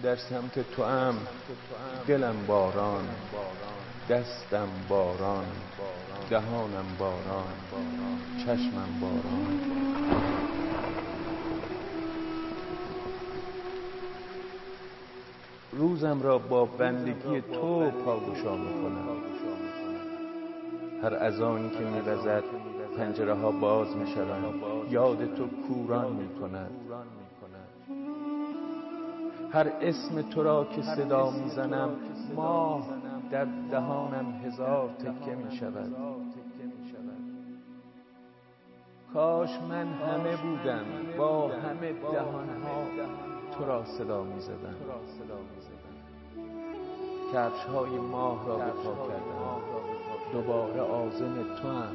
در سمت تو ام، دلم باران، دستم باران، دهانم باران، چشمم باران. روزم را با بندگی تو پادشاه میکنم. هر اذانی که میوزد پنجره ها باز میشوند، یاد تو کوران میکند. هر اسم تو را که صدا میزنم، ماه در دهانم هزار تکه میشود. کاش من همه بودم، با همه دهانها تو را صدا میزدم. کفش های ماه را به پا کردم، دوباره عازم تو هم.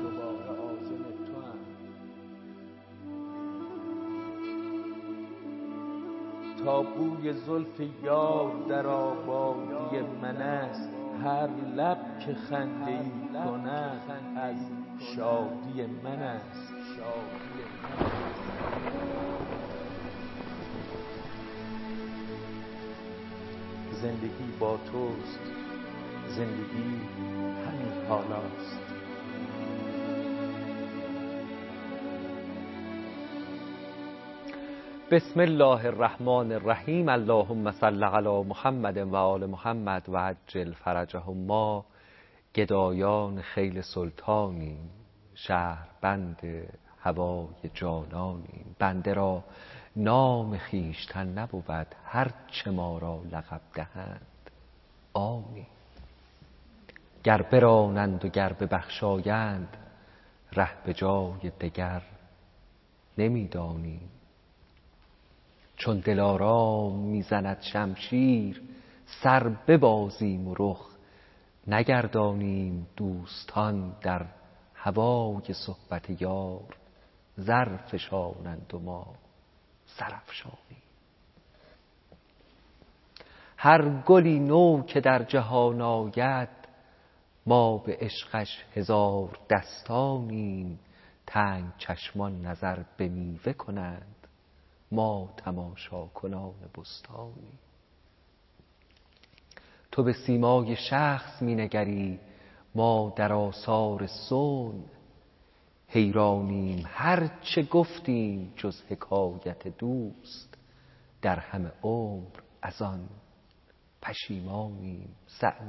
تا بوی زلف یار در آبادی من است، هر لب که خنده ای کند از شادی من است. زندگی با توست، زندگی همین حالاست. بسم الله الرحمن الرحیم. اللهم صل علی محمد و آل محمد و عجل فرجهم. ما گدایان خیل سلطانیم، شهر بند هوای جانانیم. بنده را نام خویشتن نبود، هر چه ما را لقب دهند آنیم. گر برانند و گر ببخشایند، ره به جای دگر نمیدانیم. چون دلارام میزند شمشیر، سر ببازیم و رخ نگردانیم. دوستان در هوای صحبت یار، زر فشانند و ما سر افشانیم. هر گلی نو که در جهان آید، ما به عشقش هزار دستانیم. تنگ چشمان نظر به میوه کنند، ما تماشا کنان بستانیم. تو به سیمای شخص می نگری، ما در آثار صنع حیرانیم. هر چه گفتیم جز حکایت دوست، در همه عمر از آن پشیمانیم.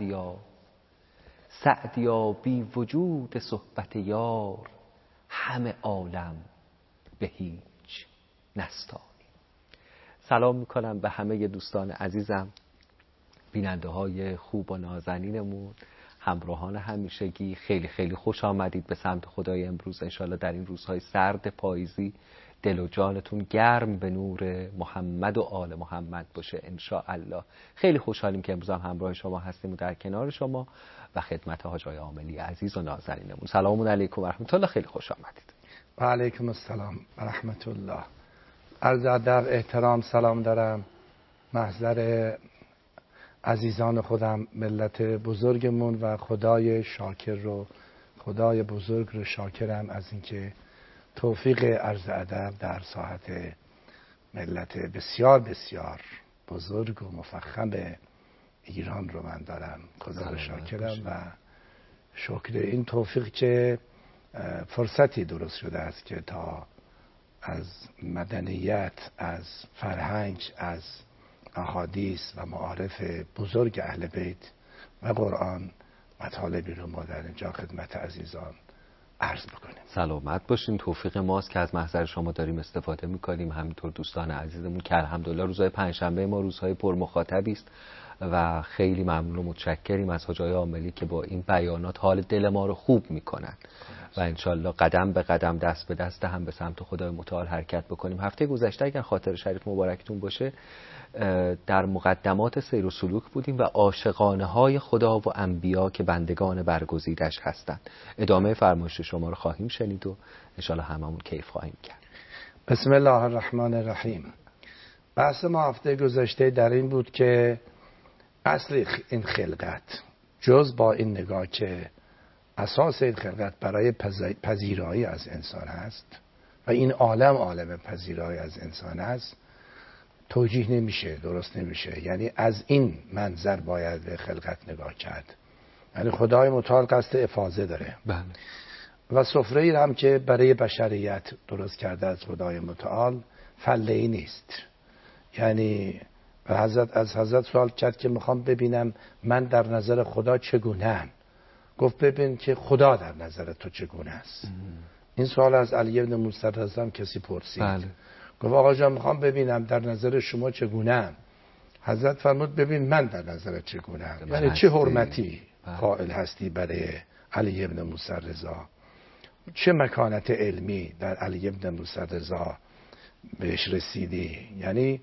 سعدیا بی وجود صحبت یار، همه عالم به هیچ نستانیم. سلام میکنم به همه دوستان عزیزم، بیننده های خوب و نازنینمون، همراهان همیشگی. خیلی خیلی خوش آمدید به سمت خدای امروز. انشالله در این روزهای سرد پاییزی دل و جانتون گرم به نور محمد و آل محمد باشه انشاءالله. خیلی خوشحالیم که امروز هم همراه شما هستیم و در کنار شما و خدمت حاج آقای عاملی عزیز و نازنینمون. سلام علیکم و رحمت الله. خیلی خوش آمدید. و علیکم السلام و رحمت الله. عرض ادب احترام سلام دارم محضر عزیزان خودم، ملت بزرگمون و خدای شاکر رو، خدای بزرگ رو شاکرم از اینکه توفیق عرض ادب در ساحت ملت بسیار بسیار بزرگ و مفخم ایران رو من دارم. خدا رو شاکرم و شکر این توفیق که فرصتی درست شده است که تا از مدنیت، از فرهنگ، از احادیث و معارف بزرگ اهل بیت و قرآن مطالبی رو ما در اینجا خدمت عزیزان عرض بکنیم. سلامت باشین. توفیق ماست که از محضر شما داریم استفاده میکنیم. همینطور دوستان عزیزمون که الحمدلله روزهای پنجشنبه ما روزهای پر مخاطبی است و خیلی ممنون و متشکریم از حاج آقای عاملی که با این بیانات حال دل ما رو خوب میکنن و انشالله قدم به قدم دست به دست هم به سمت خدای متعال حرکت بکنیم. هفته گذشته اگر خاطر شریف مبارکتون باشه در مقدمات سیر و سلوک بودیم و عاشقانه های خدا و انبیا که بندگان برگزیدش هستند. ادامه فرمایش شما رو خواهیم شنید و انشالله هممون کیف خواهیم کرد. بسم الله الرحمن الرحیم. بحث ما هفته گذشته در این بود که اصل این خلقت جز با این نگاه که اساس این خلقت برای پذیرایی از انسان هست و این عالم عالم پذیرایی از انسان هست، توجیه نمیشه، درست نمیشه. یعنی از این منظر باید به خلقت نگاه کرد. یعنی خدای متعال قصد افاضه داره. بله. و سفره ای هم که برای بشریت درست کرده از خدای متعال فله ای نیست. یعنی از حضرت سوال کرد که میخوام ببینم من در نظر خدا چگونه‌ام. گفت ببین که خدا در نظر تو چگونه است. این سوال از علی بن موسی رضی هم کسی پرسید. بله. گفت آقا جان میخوام ببینم در نظر شما چگونه‌ام. حضرت فرمود ببین من در نظر چگونه‌ام. یعنی چه حرمتی قائل هستی برای علی بن موسی رضا، چه مکانت علمی در علی بن موسی رضا بهش رسیدی. یعنی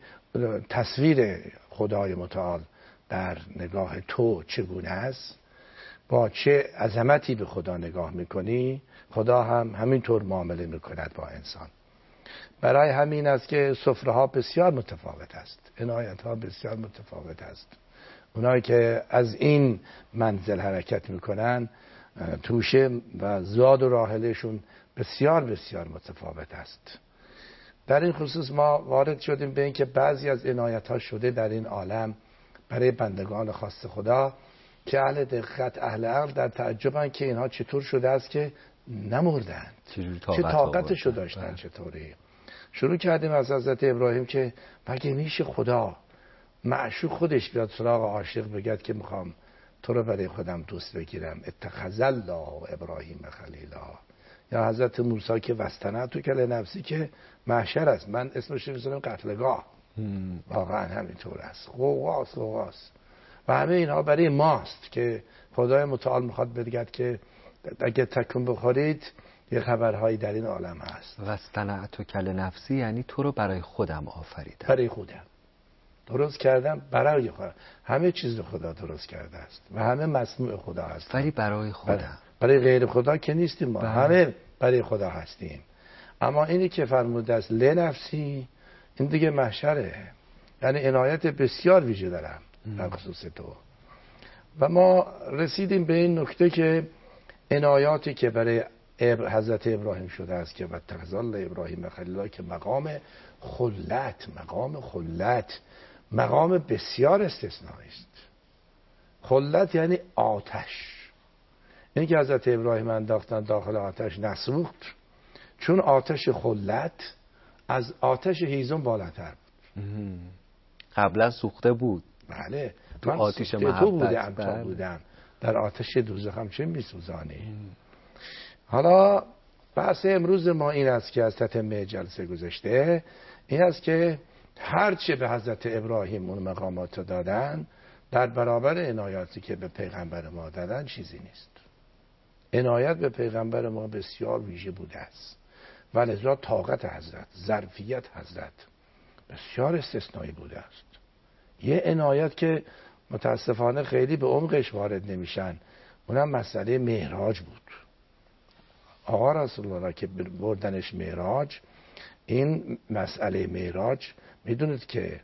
تصویر خدای متعال در نگاه تو چگونه است، با چه عظمتی به خدا نگاه میکنی. خدا هم همینطور معامله میکند با انسان. برای همین است که سفره ها بسیار متفاوت است، عنایت ها بسیار متفاوت است. اونایی که از این منزل حرکت میکنن توشه و زاد و راحلشون بسیار بسیار متفاوت است. در این خصوص ما وارد شدیم به این که بعضی از عنایت ها شده در این عالم برای بندگان خاص خدا که اهل دقت، اهل عقل در تعجبن که اینها چطور شده است که نمردند، چه طاقتشو داشتن. چطوری شروع کردیم از حضرت ابراهیم که مگه میشه خدا معشوق خودش بیاد سراغ عاشق بگد که میخوام تو رو برای خودم دوست بگیرم، اتخذ الله ابراهیم خلیلا. یا حضرت موسی که وستنه تو کل نفسی که محشر است، من اسمش میذارم قتلگاه. واقعا همینطور است، غوغاست. و همه اینها برای ماست که خدای متعال میخواد بگد که اگه تکون بخورید یه خبرهایی در این عالم هست. وستنعت کل نفسی یعنی تو رو برای خودم آفریدم، برای خودم درست کردم، برای خودم. همه چیز خدا درست کرده است و همه مصنوع خدا هست، ولی برای خودم. برای غیر خدا که نیستیم ما. همه برای خدا هستیم. اما اینی که فرموده است لنفسی، این دیگه محشره. یعنی عنایت بسیار ویژه دارم در خصوص تو. و ما رسیدیم به این نکته که عنایاتی که برای حضرت ابراهیم شده است که اتخذ الله ابراهیم خلیلا، که مقام خلت مقام بسیار استثنایی است. خلت یعنی آتش. این که حضرت ابراهیم انداختن داخل آتش نسوخت، چون آتش خلت از آتش هیزم بالاتر بود. قبلا سوخته بود. بله، تو من آتش محبت بودم در آتش دوزخ هم چه میسوزانی. حالا بحث امروز ما این است که از تتمه جلسه گذشته این است که هرچه به حضرت ابراهیم اون مقامات دادن در برابر عنایاتی که به پیغمبر ما دادن چیزی نیست. عنایت به پیغمبر ما بسیار ویژه بوده است و لذا طاقت حضرت، ظرفیت حضرت بسیار استثنایی بوده است. یه عنایت که متاسفانه خیلی به عمقش وارد نمیشن، اونم مسئله معراج بود. آقا رسول الله که بردنش معراج، این مسئله معراج میدونید که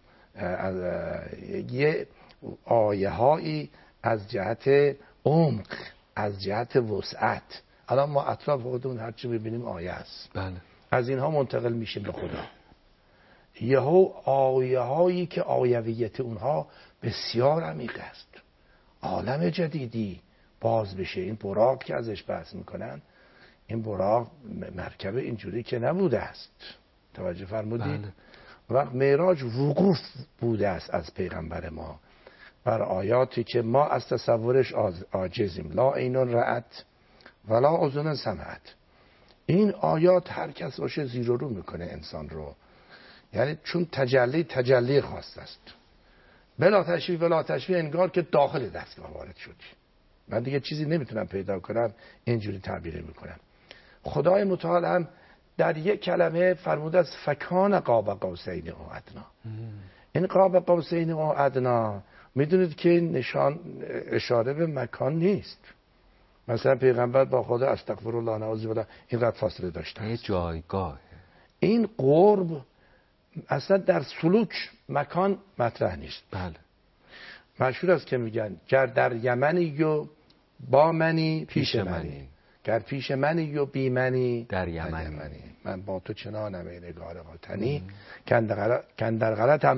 یه آیه هایی از جهت عمق، از جهت وسعت، الان ما اطراف خودمون هرچی ببینیم آیه است. بله. از اینها منتقل میشیم به خدا. یهو آیه هایی که آیویت اونها بسیار عمیق است، عالم جدیدی باز بشه. این براق که ازش بحث میکنن، این براق مرکب اینجوری که نبوده است. توجه فرمودید؟ بله. وقت معراج وقوف بوده است از پیغمبر ما بر آیاتی که ما از تصورش عاجزیم. لا عین رأت ولا اذن سمعت. این آیات هر کس باشه زیر و رو میکنه انسان رو. یعنی چون تجلی خاص است، بلا تشبیه انگار که داخل دستگاه وارد شدی. من دیگه چیزی نمیتونم پیدا کنم، اینجوری تعبیر میکنم. خدای متعال هم در یک کلمه فرموده است فکان قاب قوسین او ادنا. این قاب قوسین او ادنا میدونید که نشان اشاره به مکان نیست. مثلا پیغمبر با خدا استغفر الله نعوذ بالله اینقدر فاصله داشتن، یه جایگاه. این قرب اصلا در سلوک مکان مطرح نیست. بله. مشهور است که میگن گر در یمنی و با منی پیش منی، گر پیش منی و بی منی در یمنی. من با تو چنانم ای نگار وطنی، کندر غلط هم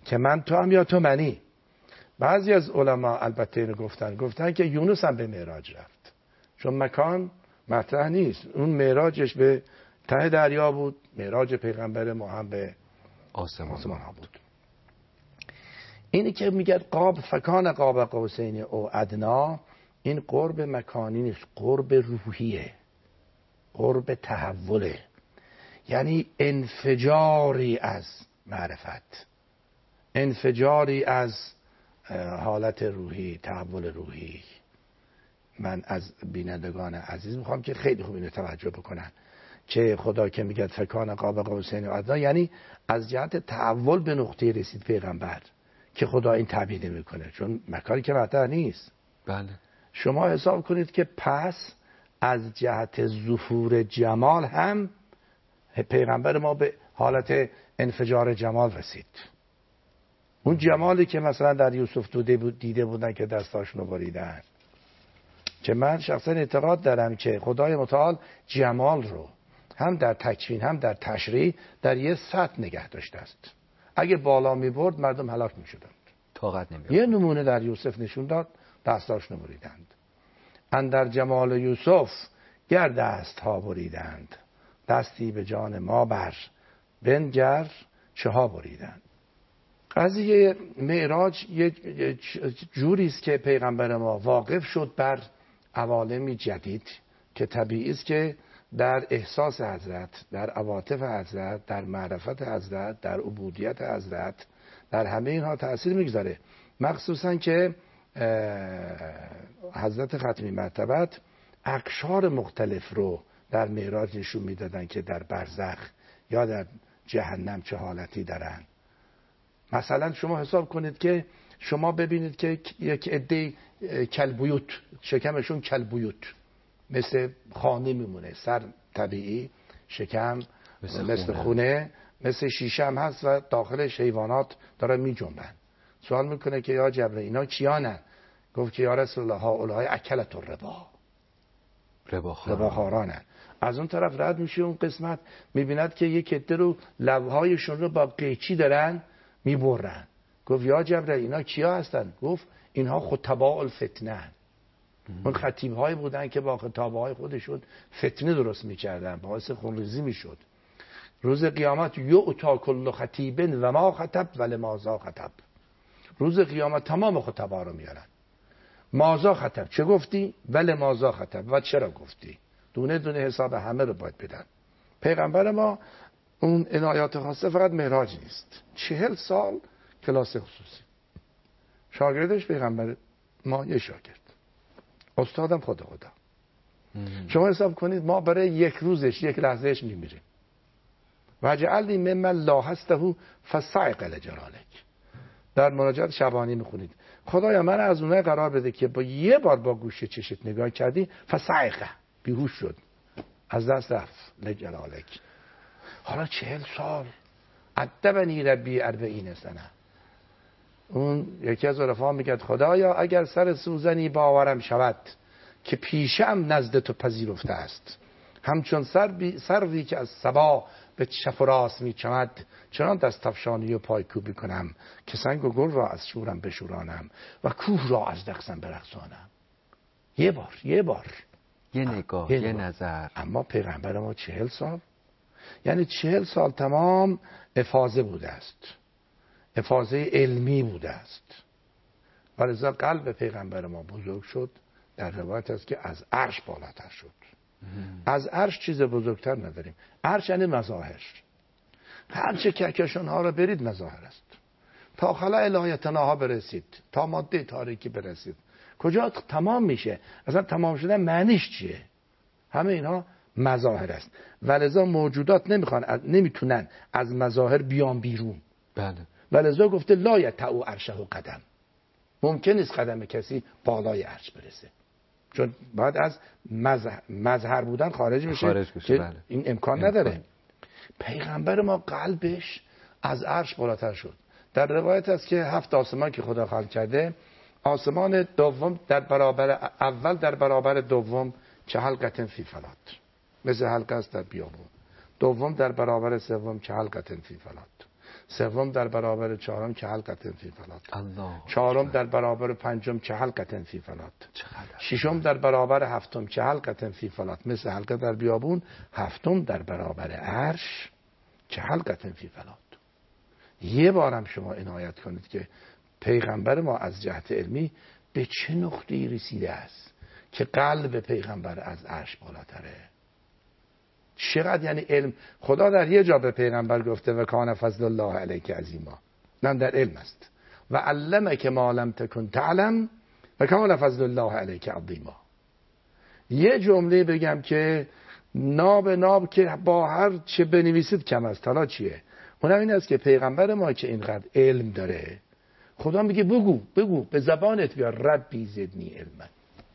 که من تو هم یا تو منی. بعضی از علما البته اینو گفتن که یونس هم به معراج رفت، چون مکان مطرح نیست. اون معراجش به ته دریا بود، معراج پیغمبر ما هم به آسمان ها بود. اینی که میگه قاب فکان قاب قوسین او ادنا، این قرب مکانی نیست، قرب روحیه، قرب تحوله، یعنی انفجاری از معرفت، انفجاری از حالت روحی، تحول روحی. من از بینندگان عزیز میخوام که خیلی خوب اینو توجه بکنن که خدا که میگه فکان قاب قوسین و ادنا، یعنی از جهت تحول به نقطه رسید پیغمبر که خدا این تعبیر میکنه، چون مکانی که مطرح نیست. بله. شما حساب کنید که پس از جهت ظهور جمال هم پیغمبر ما به حالت انفجار جمال رسید. اون جمالی که مثلا در یوسف دیده بودن که دستاشونو بریدن، که من شخصا اعتقاد دارم که خدای متعال جمال رو هم در تکوین هم در تشریع در یه سطح نگه داشته است. اگه بالا می برد مردم هلاک می شدند، طاقت نمی آورد. یه نمونه در یوسف نشون داد، دستاشونو بریدند. اندر جمال یوسف گر دست ها بریدند، دستی به جان ما بر بنگر چه ها بریدند. قضیه معراج یه جوری است که پیغمبر ما واقف شد بر عوالمی جدید که طبیعی است که در احساس حضرت، در عواطف حضرت، در معرفت حضرت، در عبودیت حضرت، در همه اینها تأثیر میگذاره. مخصوصا که حضرت ختمی مرتبت اقشار مختلف رو در معراج نشون میدادن که در برزخ یا در جهنم چه حالتی دارن. مثلا شما حساب کنید که شما ببینید که یک عده کلبیوت، شکمشون کلبیوت مثل خانه میمونه، سر طبیعی، شکم مثل خونه، مثل شیشه هم هست و داخلش حیوانات داره می جنبن. سوال میکنه که یا جبرئیل اینا کیانن؟ گفت که یا رسول الله هؤلاء اکلت الربا، رباخوارانن. از اون طرف رد میشه اون قسمت، میبیند که یک عده رو لبهایشون رو با قیچی دارن میبرن. گفت یا جبرئیل اینا کیا هستن؟ گفت اینها خطباء الفتنه، اون خطیب‌هایی بودن که با خطابه‌های خودشون فتنه درست می‌کردن، باعث خونریزی می‌شد. روز قیامت یؤتی کل خطیب و ما خطب و لماذا خطب. روز قیامت تمام خطبا رو میارن. ماذا خطب، چه گفتی؟ و لماذا خطب، و چرا گفتی. دونه دونه حساب همه رو باید بدن. پیغمبر ما اون عنایات خاصه فقط معراج نیست. 40 سال کلاس خصوصی. شاگردش پیغمبر ما یه شاگرد. استادم خدا. شما حساب کنید ما برای یک روزش، یک لحظهش میمیریم. وجعلنی ممن لا هسته فصعق لجلالک. در مناجات شبانی میخونید خدایا من از اونها قرار بده که با یه بار با گوشه چشت نگاه کردی فصعق، بیهوش شد، از دست رفت لجلالک. حالا 40 سال ادبنی ربی 40 سنه. اون یکی از عرفا میگه خدایا اگر سر سوزنی باورم شود که پیشم نزد تو پذیرفته است، همچون سروی که از صبا به چپ و راست میچمد، چنان دست افشانی و پایکوبی کنم که سنگ و گل را از شورم بشورانم و کوه را از رقصم برقصانم. یه بار یه نگاه، یه نظر. اما پیغمبر ما 40 سال، یعنی 40 سال تمام افاضه بوده است، افاضه علمی بوده است. ولذا قلب پیغمبر ما بزرگ شد. در روایت است که از عرش بالاتر شد. از عرش چیز بزرگتر نداریم. عرش یعنی مظاهر. هر چه کهکشان ها را برید مظاهر است. تا خلا الهیتناها برسید، تا ماده تاریکی برسید، کجا تمام میشه؟ اصلا تمام شدن معنیش چیه؟ همه اینها مظاهر است. ولذا موجودات نمیتونن از مظاهر بیان بیرون. بله. ولذا گفته لا یطأ عرشه قدم. ممکن نیست قدم کسی بالای عرش برسه، چون باید از مظهر بودن خارج بشه که بله. این امکان نداره. پیغمبر ما قلبش از عرش بالاتر شد. در روایت است که 7 آسمان که خدا خلق کرده، آسمان دوم در برابر اول در برابر دوم چه حلقه فی فلات، مثل حلقه است در بیابون. دوم در برابر سوم چه حلقه فی فلات. سوم در برابر چهارم که حلقة فی فلات، الله، چهارم در برابر پنجم که حلقة فی فلات، چقدر ششم در برابر هفتم که حلقة فی فلات، مثل حلقه در بیابون، هفتم در برابر عرش که حلقة فی فلات. یه بارم شما عنایت کنید که پیغمبر ما از جهت علمی به چه نقطه‌ای رسیده است که قلب پیغمبر از عرش بالاتره. چقدر یعنی علم. خدا در یه جا به پیغمبر گفته و کان فضل الله علیک عظیما، نم در علم است، و علمک ما لم تکن تعلم و کان فضل الله علیک عظیما. یه جمله بگم که ناب که با هر چه بنویسید کم است. حالا چیه؟ اونم این است که پیغمبر ما که اینقدر علم داره، خدا میگه بگو به زبانت بیار ربی زدنی علما.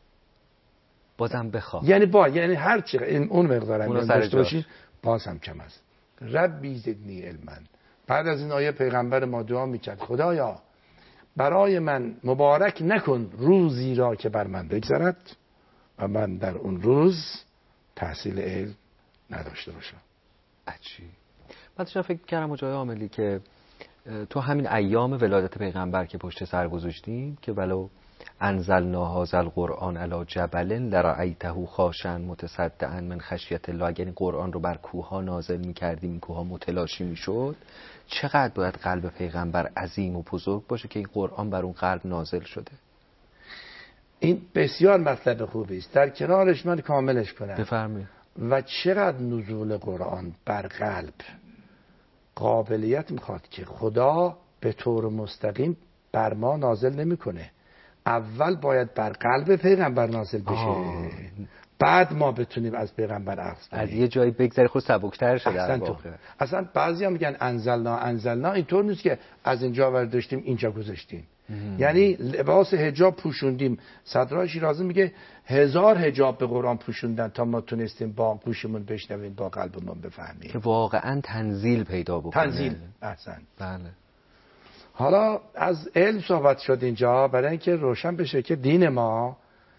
بازم بخواه، یعنی هر چی اون مقدار هم داشته باشی باز هم کم است. ربی زدنی علما. بعد از این آیه پیغمبر ما دعا میکرد خدایا برای من مبارک نکن روزی را که بر من بگذرد و من در اون روز تحصیل علم نداشته باشم. عجیب. من داشتم فکر کردم جای عاملی که تو همین ایام ولادت پیغمبر که پشت سر گذاشتیم که ولو انزلنا هذا القرآن علی جبل لرأیته خاشعا متصدعا من خشیت الله، اگر این قرآن رو بر کوه‌ها نازل می‌کردیم این کوه‌ها متلاشی می‌شد، چقدر باید قلب پیغمبر عظیم و بزرگ باشه که این قرآن بر اون قلب نازل شده. این بسیار مطلب خوبی است. در کنارش من کاملش کنم. بفرمایید. و چقدر نزول قرآن بر قلب قابلیت میخواد که خدا به طور مستقیم بر ما نازل نمیکنه. اول باید بر قلب پیغمبر نازل بشه، بعد ما بتونیم از پیغمبر اخذ کنیم. از یه جایی بگذره خود سبکتر شده در واقع. اصلا بعضی هم میگن انزلنا اینطور نیست که از اینجا برداشتیم اینجا گذاشتیم. یعنی لباس حجاب پوشوندیم. صدرای شیرازی میگه 1000 حجاب به قرآن پوشوندن تا ما تونستیم با گوشمون بشنویم با قلبمون بفهمیم که واقعا تنزیل پیدا بکنه. تنزیل. احسن. بله. حالا از علم صحبت شد اینجا برای اینکه روشن بشه که دین ما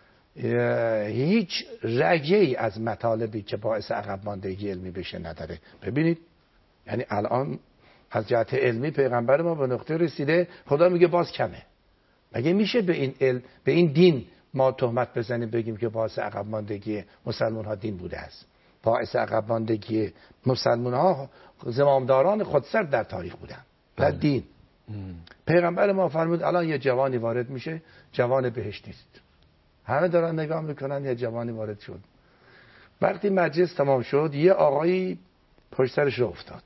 هیچ رگه‌ای از مطالبی که باعث عقب ماندگی علمی بشه نداره. ببینید یعنی الان از جهت علمی پیغمبر ما به نقطه رسیده، خدا میگه باز کمه. مگه میشه به این علم به این دین ما تهمت بزنیم بگیم که باعث عقب ماندگی مسلمان ها دین بوده است؟ باعث عقب ماندگی مسلمان ها زمامداران خودسر در تاریخ بودن در دین. پیغمبر ما فرمود الان یه جوانی وارد میشه، جوان بهشتی است. همه دارن نگاه میکنن، یه جوانی وارد شد. وقتی مجلس تمام شد یه آقایی پشت سرش رو افتاد،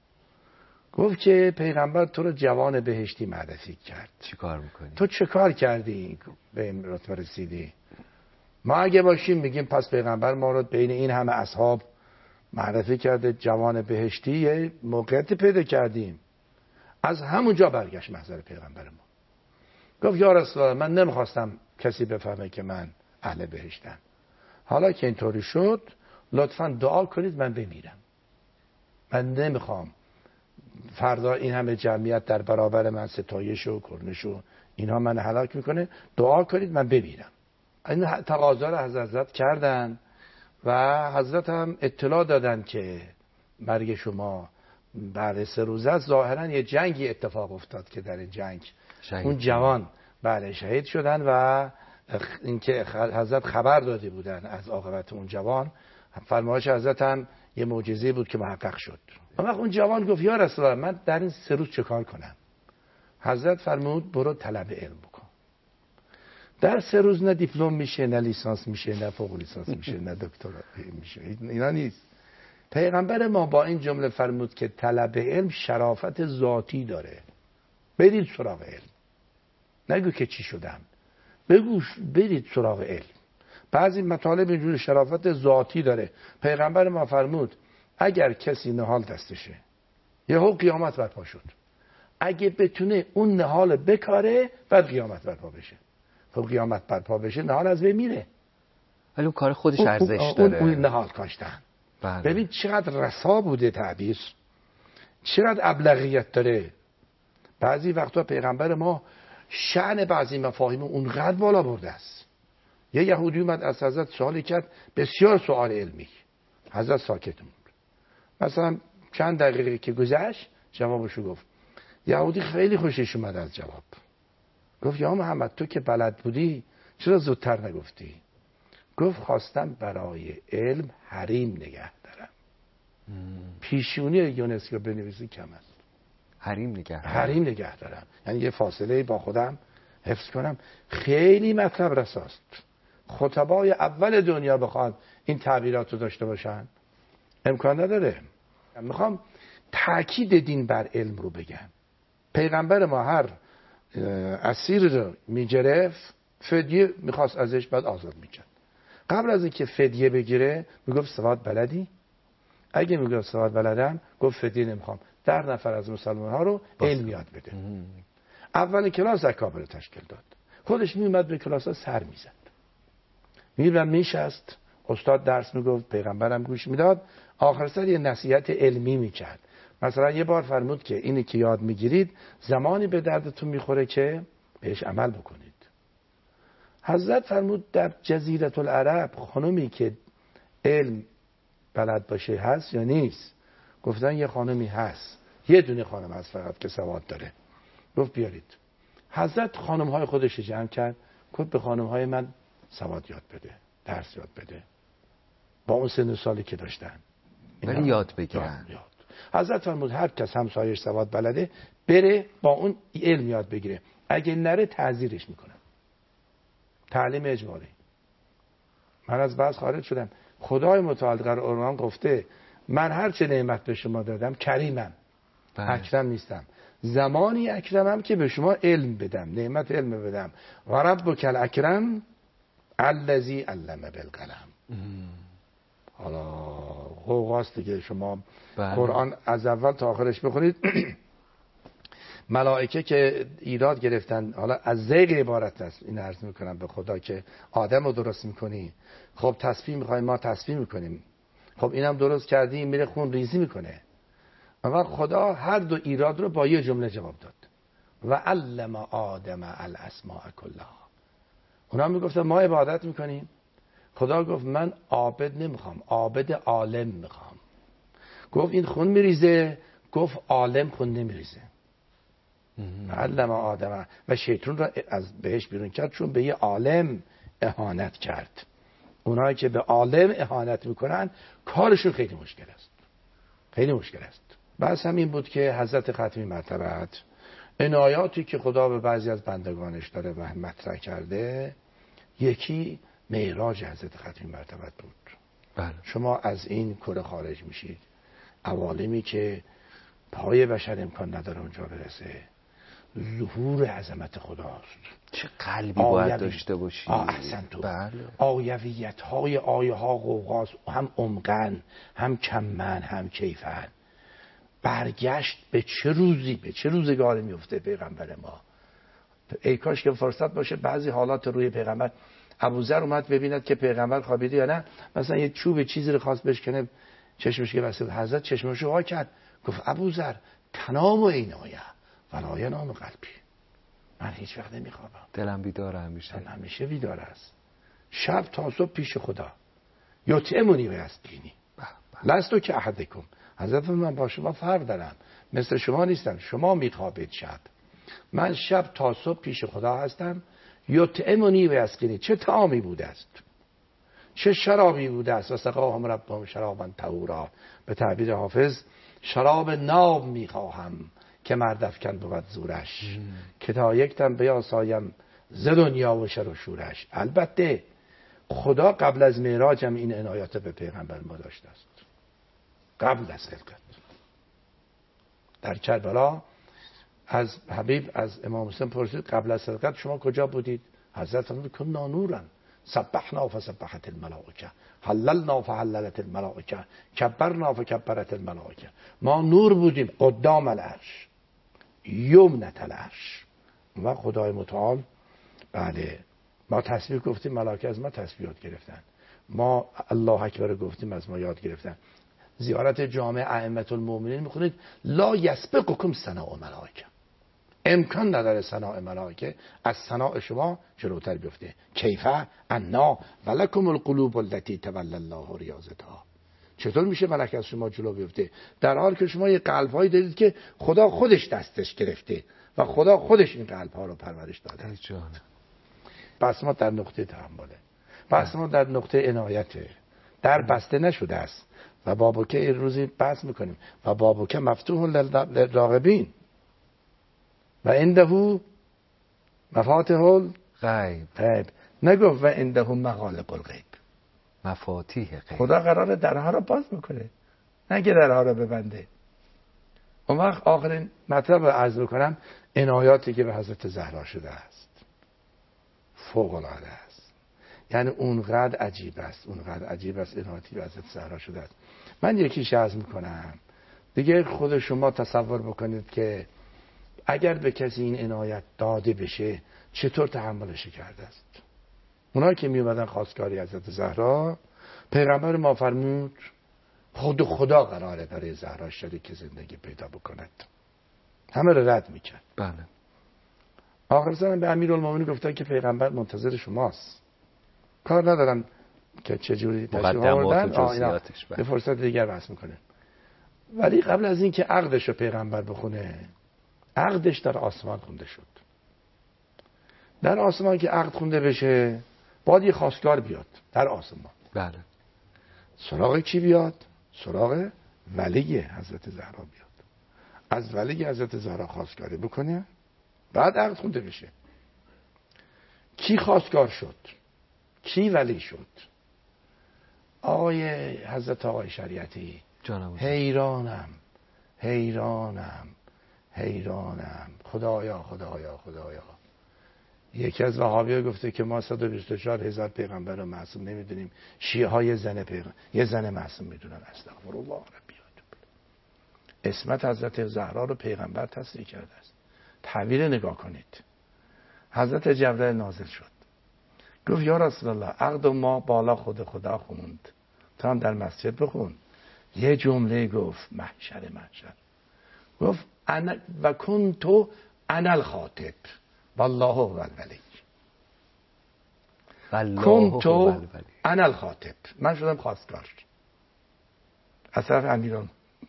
گفت که پیغمبر تو رو جوان بهشتی معرفی کرد. چی کار میکنی؟ تو چه کار کردی به این رتبه رسیدی؟ ما اگه باشیم میگیم پس پیغمبر ما رو بین این همه اصحاب معرفی کرده جوان بهشتی، یه موقعیت پیدا کردیم. از همونجا برگشت محضر پیغمبر ما، گفت یا رسول الله من نمیخواستم کسی بفهمه که من اهل بهشتم. حالا که اینطوری شد لطفاً دعا کنید من بمیرم. من نمیخوام فردا این همه جمعیت در برابر من ستایش و کرنش و اینها من هلاک میکنه، دعا کنید من بمیرم. این تقاضا رو حضرت کردن و حضرت هم اطلاع دادن که مرگ شما بعد 3 روز است. ظاهرا یه جنگی اتفاق افتاد که در این جنگ اون جوان شهید شدن و اینکه حضرت خبر داده بودن از عاقبت اون جوان. فرمایش حضرت هم یه معجزه بود که محقق شد. اما اون جوان گفت یا رسول الله من در این 3 روز چه کار کنم؟ حضرت فرمود برو طلب علم بکن. در 3 روز نه دیپلم میشه، نه لیسانس میشه، نه فوق لیسانس میشه، نه دکترا میشه. اینا نیست. پیغمبر ما با این جمله فرمود که طلب علم شرافت ذاتی داره. برید سراغ علم. نگو که چی شدم. بگو برید سراغ علم. بعضی مطالب اینجور شرافت ذاتی داره. پیغمبر ما فرمود اگر کسی نهال دستشه یهو قیامت برپا شد، اگه بتونه اون نهال بکاره بعد قیامت برپا بشه. خب قیامت برپا بشه نهال از بین میره، ولی اون کار خودش ارزش داره. اون نهال کاشتن. ببین چقدر رسا بوده تعبیر، چقدر ابلغیت داره. بعضی وقتا پیغمبر ما شأن بعضی مفاهیم اونقدر بالا برده است. یه یهودی اومد از حضرت سوالی کرد، بسیار سوال علمی. حضرت ساکت موند. مثلا چند دقیقه که گذشت جوابشو گفت. یهودی خیلی خوشش اومد از جواب. گفت یا محمد تو که بلد بودی چرا زودتر نگفتی؟ گفت خواستم برای علم حریم نگه دارم. پیشونی یونسکو بنویسی کم است. حریم نگه دارم یعنی یه فاصله با خودم حفظ کنم. خیلی مطلب رساست. خطبای اول دنیا بخواد این تعبیرات رو داشته باشن امکان نداره. میخوام تأکید دین بر علم رو بگم. پیغمبر ما هر اسیر رو میگرفت فدیه میخواست ازش، بعد آزاد میکرد. قبل از اینکه فدیه بگیره میگفت سواد بلدی؟ اگه میگفت سواد بلدم گفت فدیه نمیخوام. 10 نفر از مسلمان ها رو علم یاد بده. اول کلاس اکابر رو تشکیل داد. خودش میومد به کلاس ها سر میزد، میرم میشست، استاد درس میگفت، پیغمبرم گوش میداد، آخر سر یه نصیحت علمی میکرد. مثلا یه بار فرمود که اینی که یاد میگیرید زمانی به دردتون میخوره که بهش عمل بکنید. حضرت فرمود در جزیره العرب خانمی که علم بلد باشه هست یا نیست؟ گفتن یه خانمی هست، یه دونه خانم هست فقط که سواد داره. گفت بیارید. حضرت خانم های خودش جمع کرد، گفت به خانم های من سواد یاد بده، درس یاد بده، با اون سن و سالی که داشتن ولی یاد بگیرن. حضرت فرمود هر کس همسایش سواد بلده بره با اون علم یاد بگیره، اگه نره تعزیرش میکنم. تعلیم اجباری. من از بحث خارج شدم. خدای متعال قرآن گفته من هر چه نعمت به شما دادم کریمم، اکرم نیستم. زمانی اکرمم که به شما علم بدم، نعمت علم بدم. و ربک الاکرم الذی علم بالقلم. حالا قوقاست دیگه، شما قرآن از اول تا آخرش بخونید. ملائکه که ایراد گرفتن، حالا از زیغ عبارت است، این عرض میکنم به خدا که آدم رو درست میکنی، خب تصفیه میخوایم ما تصفیه میکنیم، خب اینم درست کردیم میره خون ریزی میکنه. و خدا هر دو ایراد رو با یه جمله جواب داد. و علم آدم الاسماء کلها. اونا میگفتن ما عبادت میکنیم، خدا گفت من عابد نمیخوام، عابد عالم میخوام. گفت این خون میریزه، گفت عالم خون نمیریزه. علم آدم. و شیطان را از بهش بیرون کرد چون به یه عالم اهانت کرد. اونایی که به عالم اهانت میکنن کارشون خیلی مشکل است، خیلی مشکل است. بس همین بود که حضرت ختمی مرتبت عنایاتی که خدا به بعضی از بندگانش داره و مطرح کرده، یکی معراج حضرت ختمی مرتبت بود. بله. شما از این کره خارج میشید، عوالمی که پای بشر امکان نداره اونجا برسه. ظهور عظمت خداست. چه قلبی باید داشته باشی. احسن تو. بله. آیویت های آیه ها قوقاست، هم عمقن، هم کمن، هم کیفن. برگشت به چه روزی، به چه روزگاری میفته پیغمبر ما. ای کاش که فرصت باشه بعضی حالات روی پیغمبر. ابوذر اومد ببیند که پیغمبر خوابیده یا نه، مثلا یه چوب چیزی رو خواست بشکنه، چشمش که بسته، حضرت چشمش رو وا کرد، گفت ابوذر تنام و عینایا ولا ینام قلبی. من هیچ وقت نمیخوابم، دلم بیداره همیشه بیدار است. شب تا صبح پیش خدا. یطعمنی و یسقینی لستو که احدکم. حضرت من با شما فرق دارم، مثل شما نیستم. شما میخوابید شب، من شب تا صبح پیش خدا هستم. یطعمنی و یسقینی. چه طعامی بوده است، چه شرابی بوده است. و سقاهم ربهم شرابا طهورا. به تعبیر حافظ شراب ناب میخواهم که مرد افکن بود زورش، که تا یک دم بیاسایم ز دنیا و شر و شورش. البته خدا قبل از معراج هم این عنایات به پیغمبر ما داشته است. قبل از خلقت در کربلا از حبیب، از امام حسین پرسید قبل از خلقت شما کجا بودید؟ حضرت فرمود کنا نورا سبحنا فسبحت الملائکه، حللنا فحللت الملائکه، کبرنا فکبرت الملائکه. ما نور بودیم قدام العرش، یمنت العرش. و خدای متعال بله، ما تسبیح گفتیم ملائکه از ما تسبیح یاد گرفتن، ما الله اکبر گفتیم از ما یاد گرفتن. زیارت جامع ائمه المؤمنین میخونید لا یسبقکم ثناء ملائکه. امکان نداره ثناء ملائکه از ثناء شما جلوتر بیفته. کیفه انا ولکم القلوب التي تولى الله ریاضتها. چطور میشه ملک از شما جلو بیفته در حال که شما یه قلب‌هایی دارید که خدا خودش دستش گرفته و خدا خودش این قلب‌ها رو پرورش داده. پس ما در نقطه تحمله، پس ما در نقطه عنایته، در بسته نشده است و بابوکه این روزی بحث میکنیم و بابوکه مفتوح للراغبین و عنده مفاتیح الغیب. نگفت و عنده مغالق الغیب، مفاتیح غیب. خدا قراره درها رو باز میکنه، نگه درها رو ببنده. اون وقت آخرین مطلب رو عرض میکنم، عنایاتی که به حضرت زهرا شده است فوق العاده است. یعنی اونقدر عجیب است، اونقدر عجیب است عنایاتی به حضرت زهرا شده است. من یکیش عرض میکنم دیگه، خود شما تصور بکنید که اگر به کسی این عنایت داده بشه چطور تحملش کرده است. اونایی که میومدن خواستگاری حضرت زهرا، پیغمبر ما فرمود خود خدا قراره برای زهرا شریک زندگی پیدا بکند، همه رو رد میکرد. بله. آخر سرم به امیرالمومنین گفتن که پیغمبر منتظر شماست، کار ندارم که چجوری تشریف آوردن، جزئیاتش به فرصت دیگر بحث میکنه. ولی قبل از این که عقدش رو پیغمبر بخونه، عقدش در آسمان خونده شد. در آسمان که عقد خونده بشه باید یه خواستگار بیاد در آسمان. بله. سراغ کی بیاد؟ سراغ ولی حضرت زهرا بیاد، از ولی حضرت زهرا خواستگاری بکنه، بعد عقد خونده بشه. کی خواستگار شد؟ کی ولی شد؟ آقای حضرت آقای شریعتی. حیرانم خدایا. یکی از وهابی‌ها گفته که ما 124,000 پیغمبر رو معصوم نمیدونیم، شیعه ها یه زن معصوم میدونن. استغفر الله ربی. اسمت حضرت زهرا رو پیغمبر تصریح کرده است. تعبیر نگاه کنید. حضرت جبرئیل نازل شد، گفت یا رسول الله عقد ما بالا خدا خوند، تو هم در مسجد بخون. یه جمله گفت محشر گفت انا و کنتو انا الخاطب والله هو الولی. کنتو انا الخاطب، من شدم خواستگار از طرف امیران.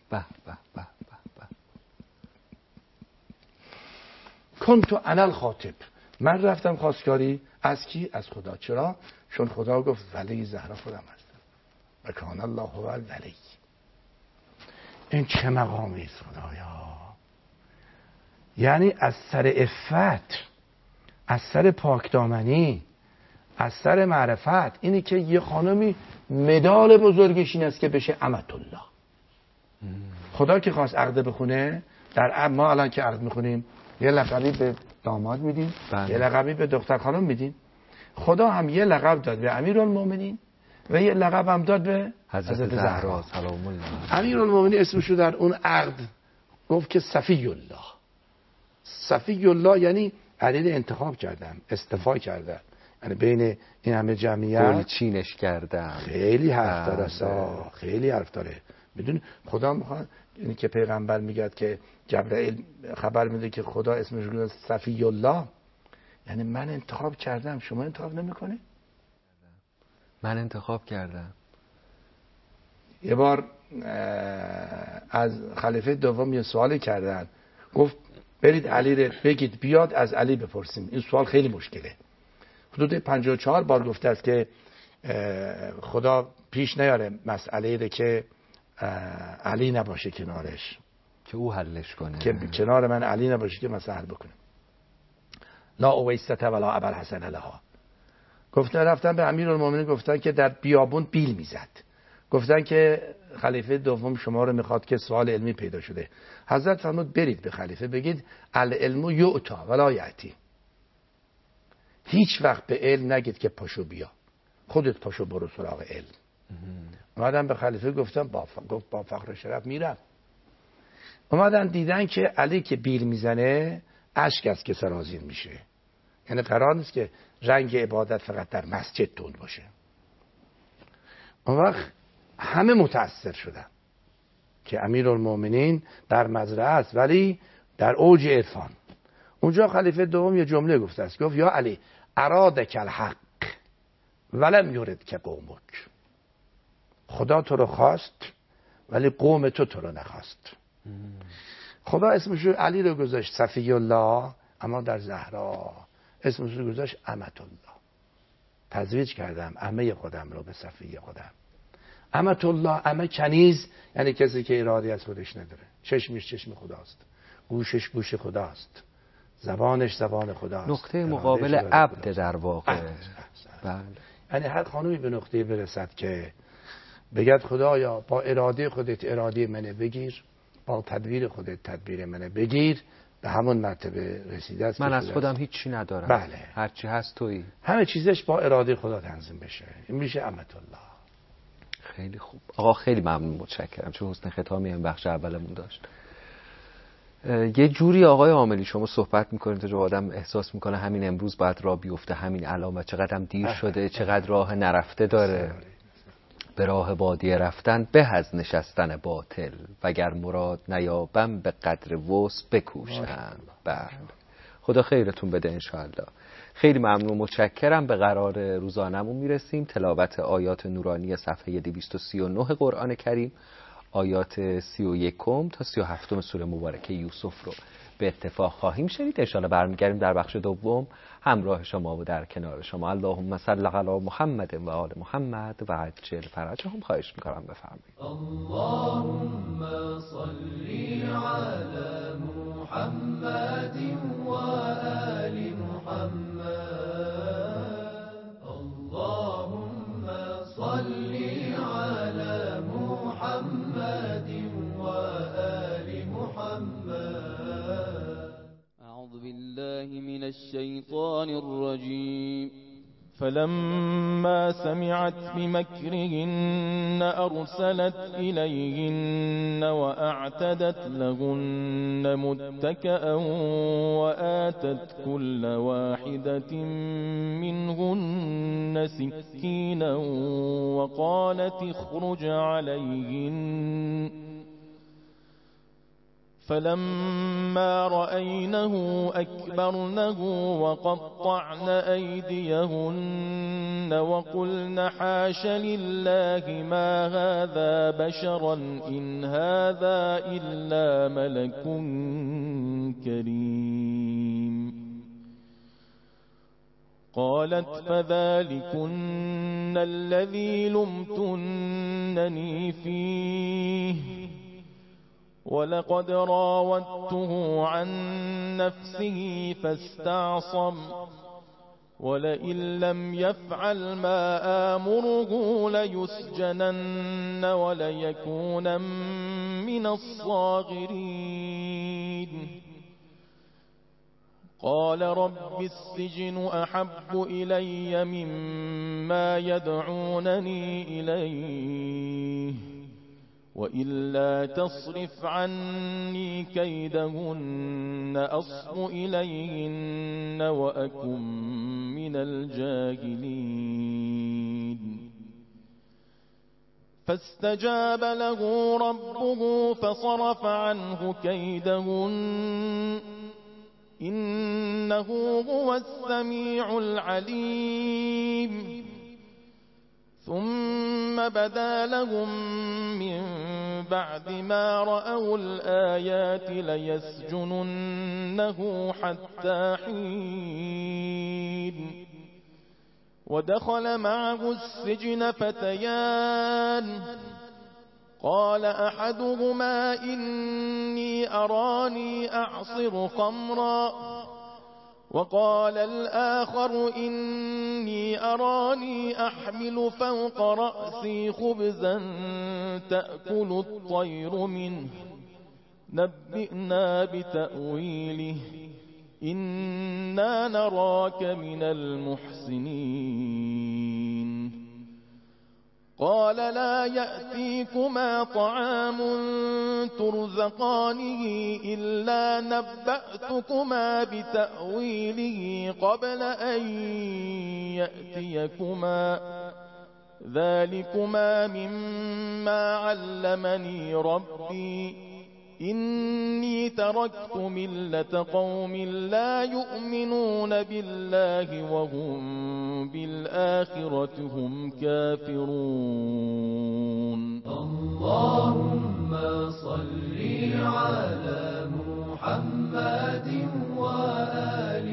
کنتو انا الخاطب، من رفتم خواستگاری از کی؟ از خدا. چرا؟ چون خدا گفت ولی زهرا خودم هستم و کان الله هو الولی. این چه مقامی است خدایا! یعنی از سر عفت، از سر پاکدامنی، از سر معرفت، اینی که یه خانمی مدال بزرگش این است که بشه امة الله. خدا که خواست عقد بخونه، در ما الان که عقد میخونیم یه لقبی به داماد میدیم، یه لقبی به دختر خانم میدیم. خدا هم یه لقب داد به امیرالمومنین و یه لقب هم داد به حضرت زهرا سلام الله. امیرالمومنین اسمشو در اون عقد گفت که صفی الله. صفی الله یعنی علی انتخاب کردم، استفا کردم، یعنی بین این همه جمعیت گلچینش کردم. خیلی حرف داره، خیلی حرف داره. میدونی خدا میخواد، یعنی که پیغمبر میگه که جبرئیل خبر میده که خدا اسمش رو صفی الله، یعنی من انتخاب کردم، شما انتخاب نمیکنی؟ من انتخاب کردم. یه بار از خلیفه دوم یه سوالی کردن، گفت برید علی رو بگید بیاد از علی بپرسیم. این سوال خیلی مشکله. حدود 54 بار گفته است که خدا پیش نیاره مسئله رو که علی نباشه کنارش، که او حلش کنه، که کنار من علی نباشه که مسئله حل بکنه. لا اویست ولا ابوالحسن لها. گفتن رفتن به امیرالمومنین گفتن که در بیابون بیل میزد، گفتن که خلیفه دوم شما رو میخواد که سوال علمی پیدا شده. حضرت فرمود برید به خلیفه بگید العلم یعطا ولا یأتی. هیچ وقت به علم نگید که پاشو بیا، خودت پاشو برو سراغ علم. اومدن به خلیفه گفتن با فخر و شرف میرم. اومدن دیدن که علی که بیل میزنه اشک از که سرازیر میشه، یعنی قرار نیست که رنگ عبادت فقط در مسجد تند باشه. اون وقت همه متأثر شدن که امیرالمومنین در مزرعه است ولی در اوج عرفان. اونجا خلیفه دوم یه جمله گفته است، گفت یا علی ارادک الحق ولم یرد که قومک. خدا تو رو خواست ولی قوم تو رو نخواست. خدا اسمش علی رو گذاشت صفی الله، اما در زهرا اسمش رو گذاشت امت الله. تزویج کردم عمه خودم رو به صفی خودم. امت الله، عمه کنیز یعنی کسی که ارادی از خودش نداره. چشمش چشم خداست، گوشش گوش خداست، زبانش زبان خداست. نقطه مقابل عبد در واقع. بله. یعنی هر خانومی به نقطه برسد که بگد خدایا با اراده خودت اراده منه بگیر، با تدبیر خودت تدبیر منه بگیر، به همون مرتبه رسیده است. من از خودم هیچی ندارم. بله. هرچی هست تویی. همه چیزش با اراده خدا تنظیم بشه. این میشه امت الله. خیلی خوب آقا، خیلی ممنون، متشکرم، چون حسن ختامی این بخش اولمون داشت. یه جوری آقای عاملی شما صحبت میکنید تا آدم احساس میکنه همین امروز باید راه بیفته، همین الان، و چقدر هم دیر شده، چقدر راه نرفته داره. به راه بادیه رفتن به از نشستن باطل، وگر مراد نیابم به قدر وسع بکوشم. بله، خدا خیرتون بده انشاءالله. خیلی ممنون، متشکرم. به قرار روزانمون میرسیم. تلاوت آیات نورانی صفحه 239 قرآن کریم، آیات 31 تا 37 سوره مبارکه یوسف رو به اتفاق خواهیم شنید. انشاءالله برمیگردیم در بخش دوم همراه شما و در کنار شما. اللهم صل علی محمد و آل محمد و عجل فرجهم. خواهش میکنم بفرمایید. اللهم صل علی محمد و آل محمد. اللهم صل علی محمد و آل محمد. أعوذ بالله من الشيطان الرجيم. فلما سمعت بمكرهن أرسلت إليهن وأعتدت لهن متكئا وآتت كل واحدة منهن سكينا وقالت اخرج عليهن. فلما رأينه أكبرنه وقطعن أيديهن وقلن حاش لله ما هذا بشرا إن هذا إلا ملك كريم. قالت فذلكن الذي لمتنني فيه ولقد راودته عن نفسه فاستعصم ولئن لم يفعل ما آمره ليسجنن وليكون من الصاغرين. قال رب السجن أحب إلي مما يدعونني إليه وإلا تصرف عني كيدهن أصب إليهن وأكن من الجاهلين. فاستجاب له ربه فصرف عنه كيدهن إنه هو السميع العليم. ثم بدا لهم من بعد ما رأوا الآيات ليسجننه حتى حين. ودخل معه السجن فتيان قال أحدهما إني أراني أعصر خمرا وقال الآخر إني أراني أحمل فوق رأسي خبزا تأكل الطير منه نبئنا بتأويله إنا نراك من المحسنين. قال لا يأتيكما طعام ترزقانه إلا نبأتكما بتأويله قبل أن يأتيكما ذلكما مما علمني ربي إني تركت ملة قوم لا يؤمنون بالله وهم بالآخرة هم كافرون. اللهم صل على محمد وآل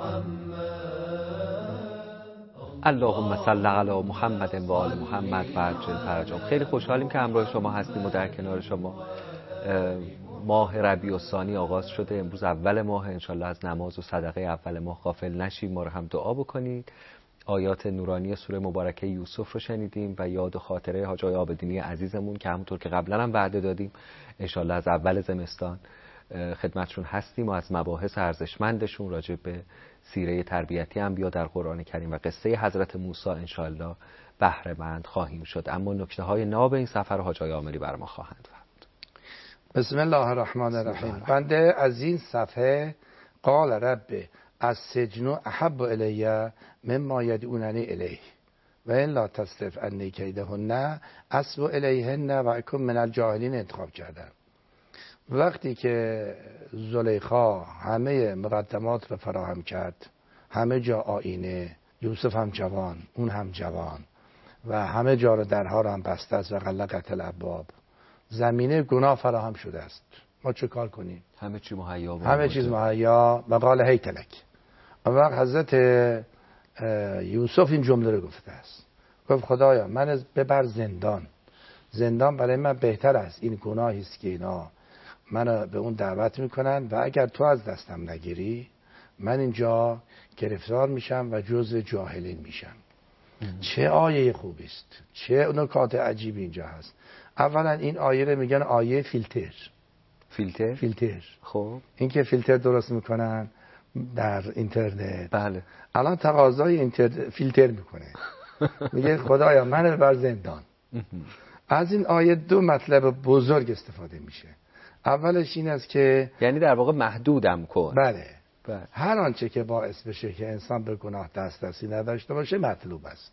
محمد. اللهم صل علی محمد و آل محمد و عجل فرجهم. خیلی خوشحالیم که همراه شما هستیم و در کنار شما. ماه ربیع الثانی آغاز شده، امروز اول ماه، انشالله از نماز و صدقه اول ماه غافل نشیم. ما رو هم دعا بکنید. آیات نورانی سوره مبارکه یوسف رو شنیدیم و یاد و خاطره حاج آقای عابدینی عزیزمون که همونطور که قبلا هم وعده دادیم انشالله از اول زمستان خدمتشون هستیم و از مباحث ارزشمندشون راجع به سیره تربیتی انبیا در قرآن کریم و قصه حضرت موسی انشالله بهره مند خواهیم شد. اما نکته های ناب این سفر حاج آقای عامری بر ما خواهند فرمود. بسم الله الرحمن الرحیم. بنده از این صفحه قال رب از سجن احب الیه مما یدعوننی الیه و این لا تصرف عنی کیدهن اصب الیهن و اکن من الجاهلین انتخاب کردم. وقتی که زلیخا همه مقدمات رو فراهم کرد، همه جا آینه، یوسف هم جوان، اون هم جوان و همه جا رو درها رو هم بسته است و غلقت الابواب، زمینه گناه فراهم شده است. ما چه کار کنیم؟ همه چی مهیا، همه چیز مهیا. و قال هیت لک. اون وقت حضرت یوسف این جمله رو گفته است، گفت خدایا من ببر زندان برای من بهتر است. این گناهی است که اینا منو به اون دعوت میکنن و اگر تو از دستم نگیری من اینجا گرفتار میشم و جزء جاهلین میشم. چه آیه خوبی است، چه نکات عجیبی اینجا هست. اولا این آیه رو میگن آیه فیلتر. خب این که فیلتر درست میکنن در اینترنت، بله، الان تقاضای فیلتر میکنه. میگه خدایا من بر زندان. از این آیه دو مطلب بزرگ استفاده میشه. اولش این است که یعنی در واقع محدودم کن. بله. هر آنچه که باعث بشه که انسان به گناه دسترسی نداشته باشه مطلوب است.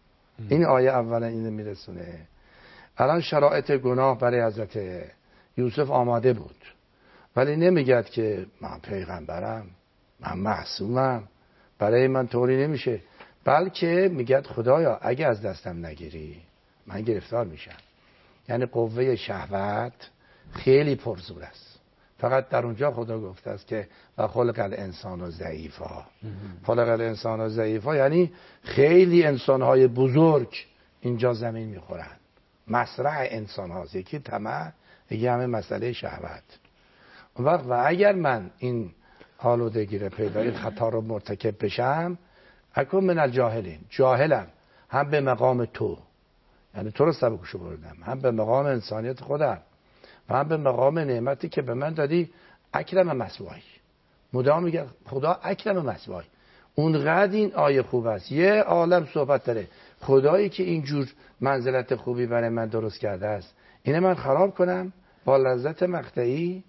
این آیه اولا اینو میرسونه. الان شرایط گناه برای حضرت یوسف آماده بود، ولی نمیگه که من پیغمبرم، من معصومم، برای من طوری نمیشه، بلکه میگه خدایا اگه از دستم نگیری من گرفتار میشم. یعنی قوه شهوت خیلی پرزور است. فقط در اونجا خدا گفته است که و خلق الانسان ضعیفا. خلق الانسان ضعیفا یعنی خیلی انسانهای بزرگ اینجا زمین میخورن. مصرع انسان هاست، یکی طمع، یکی همه مسئله شهوت. اون وقت و اگر من این آلودگی رو پیدا، این خطا رو مرتکب بشم، اکن من الجاهلین، جاهلم هم به مقام تو، یعنی تو رو سبکشو بردم، هم به مقام انسانیت خودم و هم به مقام نعمتی که به من دادی. اکرم مثوای، مدام میگه خدا اکرم مثوای. اونقدر این آیه خوب است. یه عالم صحبت داره. خدایی که اینجور منزلت خوبی برای من درست کرده است، اینه من خراب کنم با لذت مقطعی؟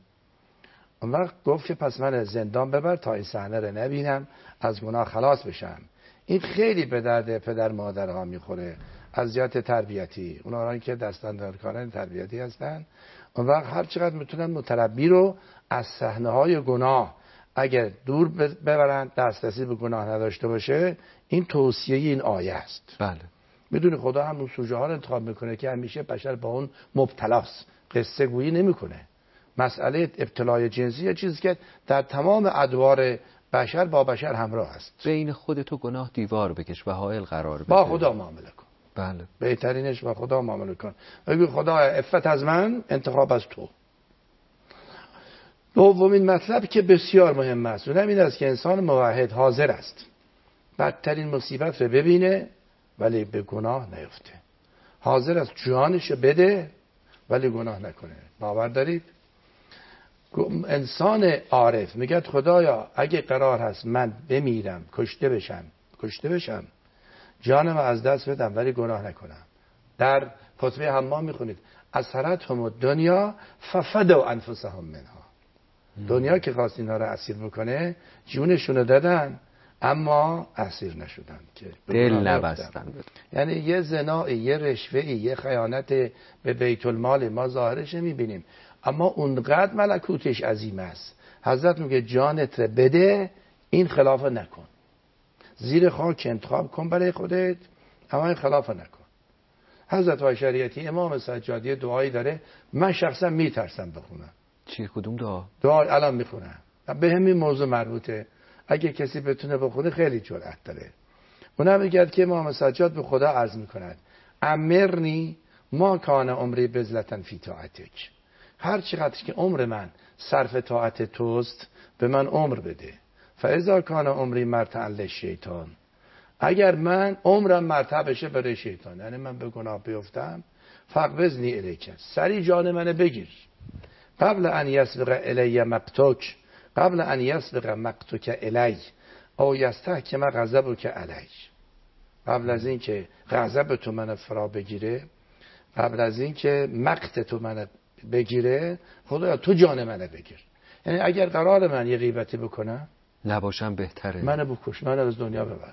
اون وقت گفت که پس من زندان ببر تا این صحنه رو نبینم، از گناه خلاص بشم. این خیلی به درد پدر مادرها میخوره از جهت تربیتی. اونایی که دستاندارکاران تربیتی هستن، اون وقت هر چقدر میتونن متربی رو از صحنه‌های گناه اگر دور ببرن، دسترسی به گناه نداشته باشه. این توصیه این آیه است. بله. بدون خدا هم اون سوژه ها رو انتخاب میکنه که همیشه بشر با اون مبتلاست، قصه گویی نمیکنه. مسئله ابتلای جنسی یه چیزی که در تمام ادوار بشر با بشر همراه است. بین خودت و گناه دیوار بکش و حائل قرار بده، با خدا معامله کن. بله. بهترینش با خدا معامله کن. بگو خدا عفت از من، انتخاب از تو. دومین مطلب که بسیار مهم است اونم این است که انسان موحد حاضر است بدترین مصیبت رو ببینه ولی به گناه نیفته. حاضر است جانش بده ولی گناه نکنه. باور دارید؟ انسان عارف میگه خدایا اگه قرار هست من بمیرم، کشته بشم، جانم از دست بدم ولی گناه نکنم. در خطبه حمام میخونید اسرتهم الدنیا ففدوا انفسهم منها. دنیا که خواست اینا رو اسیر بکنه جونشون رو دادن اما اسیر نشدن، که دل نبستن. یعنی یه زنا، یه رشوه، یه خیانت به بیت المال ما ظاهرش میبینیم، اما اونقدر ملکوتش عظیم است. حضرت میگه جانت رو بده، این خلاف نکن، زیر خاک انتخاب کن برای خودت، اما این خلاف نکن. حضرت های شریعتی امام سجادی دعایی داره، من شخصا میترسم بخونم. چی؟ کدوم دعا؟ دعا الان میخونم، به همین موضوع مربوطه، اگه کسی بتونه بخونه خیلی جرأت داره. اونم میگه که امام سجاد به خدا عرض میکند امرنی ما کان عمری بذلتن فی طاعتک، هر چقدر که عمر من صرف طاعت توست به من عمر بده. فاذا کان عمری مرتعا للشیطان، اگر من عمرم مرتع بشه برای شیطان، یعنی من به گناه بیفتم، فقبضنی الیک، سری جان منو بگیر. قبل ان یسبق الی مقتک، قبل ان یسبق مقتک الی او یستحکم غضبک علی، قبل از این که غضب تو منو فرا بگیره، قبل از این که مقت تو منو بگیره، خدا تو جان منو بگیر. یعنی اگر قرار من یه غیبتی بکنم نباشم بهتره، منو بکش، منو از دنیا ببر.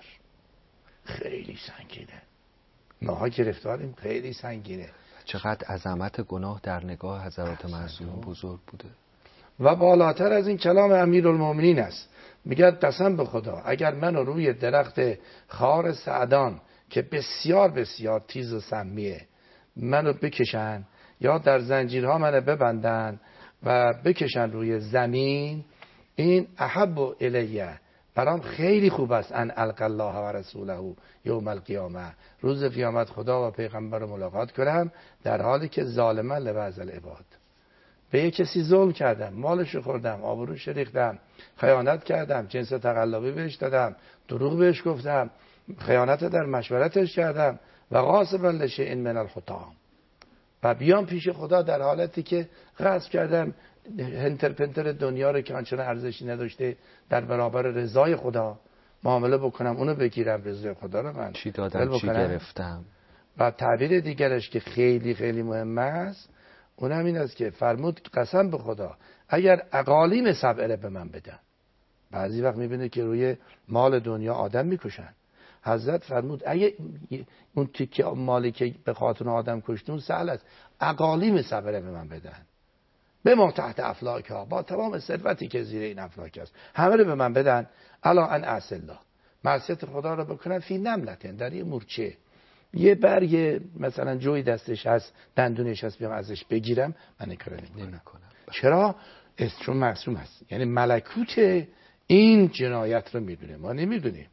خیلی سنگینه، ماها گرفتاریم، خیلی سنگینه. چقدر عظمت گناه در نگاه حضرات معصوم بزرگ بوده. و بالاتر از این کلام امیرالمومنین است، میگه قسم به خدا اگر منو روی درخت خار سعدان که بسیار بسیار تیز و سمیه منو بکشن، یا در زنجیرها منو ببندن و بکشن روی زمین، این احب الیه، برام خیلی خوب است ان القی الله و رسوله یوم القیامه، روز قیامت خدا و پیغمبر رو ملاقات کنم در حالی که ظالما لبعض العباد، به یک کسی ظلم کردم، مالش رو خوردم، آبروش ریختم، خیانت کردم، جنس تقلبی بهش دادم، دروغ بهش گفتم، خیانت در مشورتش کردم و غاصبا لشیء من الحطام، و بیام پیش خدا در حالتی که غصب کردم هنتر پنتر دنیا رو که آنچنان ارزشی نداشته در برابر رضای خدا معامله بکنم، اونو بگیرم، رضای خدا رو من چی دادم چی گرفتم. و تعبیر دیگرش که خیلی خیلی مهم است اونم این است که فرمود قسم به خدا اگر اقالیم سبعه به من بدن. بعضی وقت میبینه که روی مال دنیا آدم میکشن، حضرت فرمود اگه اون تیکه مالی که به خاطر آدم کشتون سهل است، اقالیم سبعه به من بدن، به ما تحت افلاک ها، با تمام ثروتی که زیر این افلاک است همه رو به من بدن، الا ان اعصی الله، معصیت خدا رو بکنن، فی نملتن، در یه مورچه، یه برگ مثلا جوی دستش هست، دندونش هست، بیام ازش بگیرم، من این کارو نمی‌کنم. چرا؟ چون معصوم هست. یعنی ملکوت این جنایت رو میدونه، ما نمیدونیم.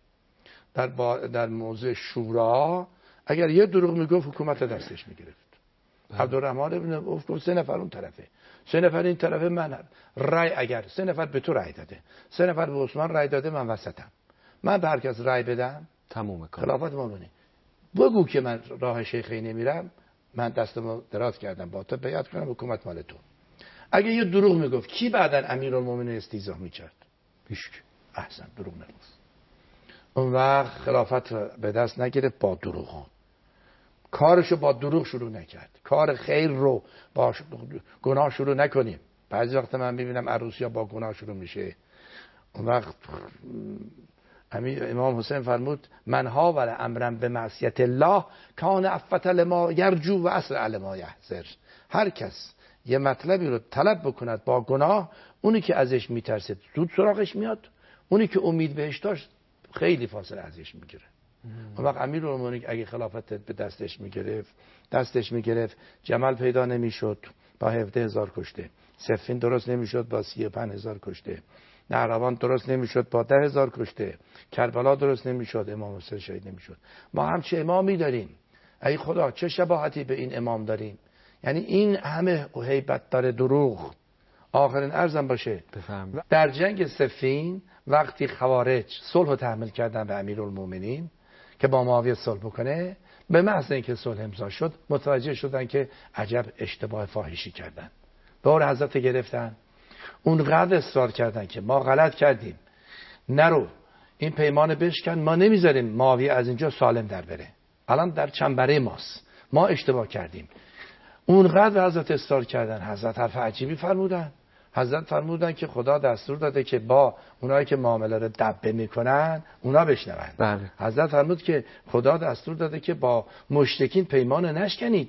در موضوع شورا اگر یه دروغ میگفت حکومت دستش میگرفت. عبدالرحمن ابن عوف گفت 3 نفر اون طرفه، 3 نفر این طرفه، من رای، اگر 3 نفر به تو رای داده، 3 نفر به عثمان رای داده، من وسطم، من به هر کس رای بدم تموم کار، خلافت ما بونه. بگو که من راه شیخی نمیرم، من دستمو دراز کردم با تو بیعت کنم، حکومت مال تو. اگه یه دروغ میگفت کی بعداً امیرالمومنین استیضاح میکرد؟ هیچ. احسن، دروغ نگفت. اون وقت خلافت به دست نگرفت با دروغ، کارشو با دروغ شروع نکرد. کار خیر رو با گناه شروع نکنیم. بعضی وقت من میبینم عروسی ها با گناه شروع میشه. اون وقت امام حسین فرمود من هاور امرم به معصیت الله کان افت لما یرجو و اسرع لما یحذر. هر کس یه مطلبی رو طلب بکند با گناه، اونی که ازش میترسه زود سراغش میاد، اونی که امید بهش داشت خیلی فاصله ازش میگیره. اون وقت امیرالمومنین اگه خلافت به دستش میگرفت، جمل پیدا نمیشد با 17,000 کشته، صفین درست نمیشد با 35,000 کشته، نهروان درست نمیشد با 10,000 کشته، کربلا درست نمیشد، امام حسین شهید نمیشد. ما هم چه امامی داریم، ای خدا چه شباهتی به این امام داریم. یعنی این همه هیبت داره دروغ. آخرین عرضم باشه بفهم. در جنگ صفین وقتی خوارج صلح تحمیل کردن به امیرالمومنین که با معاویه صلح بکنه، به محض اینکه صلح امضا شد متوجه شدن که عجب اشتباه فاحشی کردن، دور حضرت گرفتن، اونقدر اصرار کردن که ما غلط کردیم، نرو این پیمان بشکن، ما نمیذاریم معاویه از اینجا سالم در بره، الان در چنبره ماست، ما اشتباه کردیم. اونقدر حضرت اصرار کردن، حضرت حرف عجیبی فرمودن. حضرت فرمودن که خدا دستور داده که با اونایی که معامله رو دبه میکنن اونا بشنون. بله. حضرت فرمود که خدا دستور داده که با مشرکین پیمان نشکنید،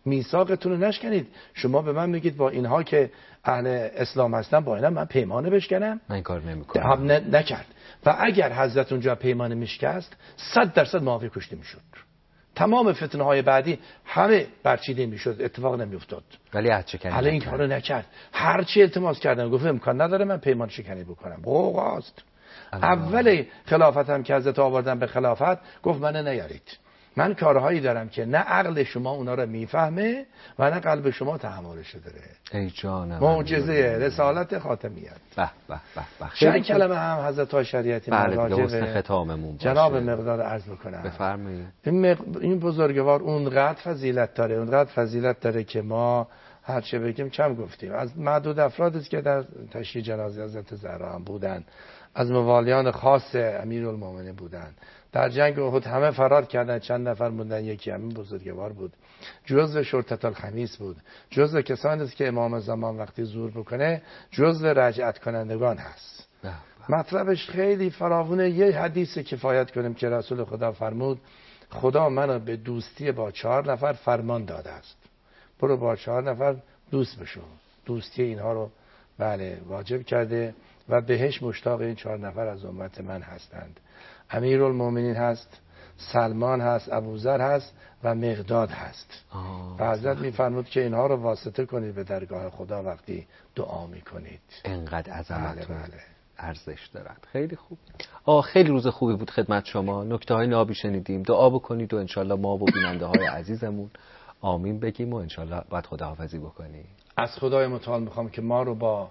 میثاقتون رو نشکنید. شما به من میگید با اینها که اهل اسلام هستن با اینا من پیمانه بشکنم؟ من این کار نمیکنم. نکرد. و اگر حضرت اونجا پیمانه میشکست 100% معاویه کشته میشد. تمام فتنه های بعدی همه برچیده میشد، اتفاق نمیافتاد. ولی عهدشکنی حالا این کارو نکرد. هر چی التماس کردن گفت امکان نداره من پیمان شکنی بکنم. قوقاست. اول خلافتم که حضرت آوردن به خلافت گفت من نیارید. من کارهایی دارم که نه عقل شما اونا رو میفهمه و نه قلب شما تحملش داره. ای جانم. معجزه رسالت خاتمیت. به به به. چند کلمه هم حضرت شریعتی راجع به ختاممون جناب مقدار عرض بکنم. بفرمایید. این بزرگوار اونقدر فضیلت داره که ما هر چه بگیم کم گفتیم. از معدود افرادی که در تشییع جنازه حضرت زهرا هم بودن، از موالیان خاص امیرالمومنین بودن. در جنگ احد همه فرار کردن، چند نفر موندن، یکی همین بزرگوار بود. جزو شرطة الخمیس بود. جزو کسانی است که امام زمان وقتی زور بکنه جزو رجعت کنندگان هست. مطلبش خیلی فراوونه. یه حدیث کفایت کنیم که رسول خدا فرمود خدا منو به دوستی با 4 نفر فرمان داده است. برو با 4 نفر دوست بشو. دوستی اینها رو بله واجب کرده و بهش مشتاق این 4 نفر از امت من هستند. امیرالمومنین هست، سلمان هست، ابوذر هست و مقداد هست. و حضرت میفرمود که اینها رو واسطه کنید به درگاه خدا وقتی دعا میکنید. انقدر عظمت و بله. ارزش دارن. خیلی خوب. خیلی روز خوبی بود خدمت شما. نکته های نابی شنیدیم. دعا بکنید و انشالله ما و بیننده های عزیزمون آمین بگیم و انشالله باید خداحافظی بکنیم. از خدای متعال میخوام که ما رو با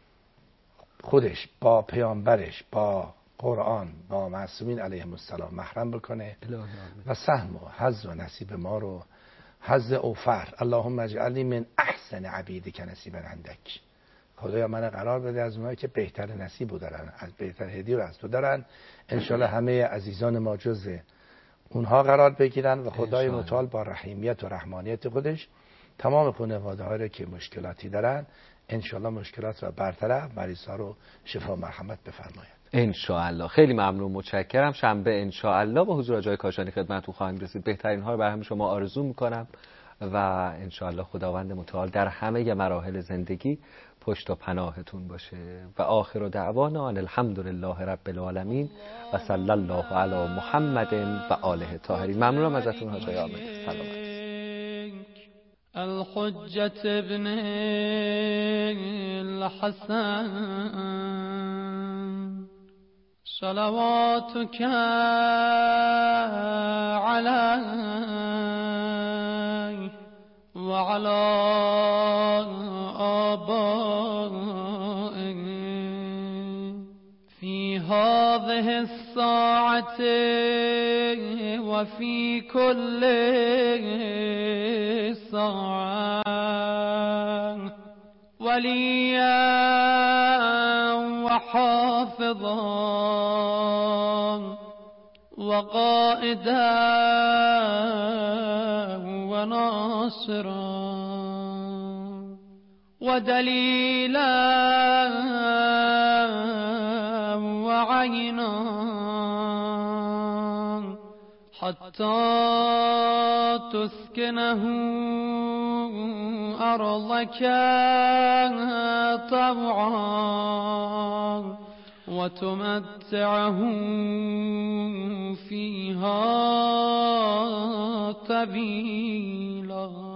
خودش، با پیامبرش، با قرآن، با معصومین علیهم السلام محرم بکنه و سهم و حظ و نصیب ما رو حظ اوفر. اللهم اجعلنی من احسن عبیدک نصیبا عندک. خدایا من قرار بده از اونایی که بهتر نصیب دارن، از بهتر هدیه رو از تو دارن. انشالله همه عزیزان ما جز اونها قرار بگیرن و خدای متعال با رحیمیت و رحمانیت خودش تمام خانواده ها رو که مشکلاتی دارن انشالله مشکلات رو برطرف، مریض ها رو شفا و مرحمت بفرماید. انشاءالله. خیلی ممنون، متشکرم. شنبه انشاءالله با حضور آقای کاشانی خدمتتون خواهیم رسید. بهترین ها رو برای شما آرزو میکنم و انشاءالله خداوند متعال در همه مراحل زندگی پشت و پناهتون باشه. و آخر دعوانا ان الحمدلله رب العالمین و صلی الله علی محمد و آله الطاهرین. ممنونم ازتون حاج آقای عامد. سلامت. الحجة ابن الحسن صلواتك عليه وعلى آبائه في هذه الساعة وفي كل ساعة وليا وحافظا وقائدا وناصرا ودليلا وعينا حتى تسكنه أرضك طوعا وتمتعه فيها طويلا.